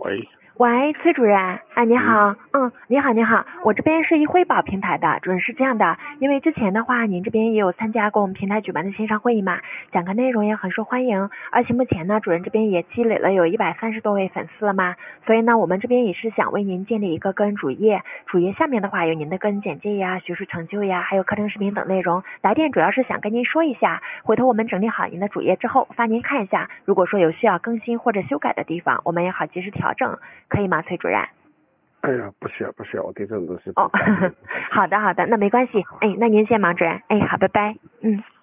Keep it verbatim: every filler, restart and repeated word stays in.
喂喂，崔主任，哎，你好，嗯，你好，你好，我这边是一辉宝平台的，主任是这样的，因为之前的话，您这边也有参加过我们平台举办的线上会议嘛，讲课内容也很受欢迎，而且目前呢，主任这边也积累了有一百三十多位粉丝了嘛，所以呢，我们这边也是想为您建立一个个人主页，主页下面的话有您的个人简介呀、学术成就呀，还有课程视频等内容，来电主要是想跟您说一下，回头我们整理好您的主页之后发您看一下，如果说有需要更新或者修改的地方，我们也好及时调整，可以吗，崔主任？ 哎呀，不需要不需要，我对这种东西哦，好的好的，那没关系，哎，那您先忙主任，哎，好，拜拜，嗯。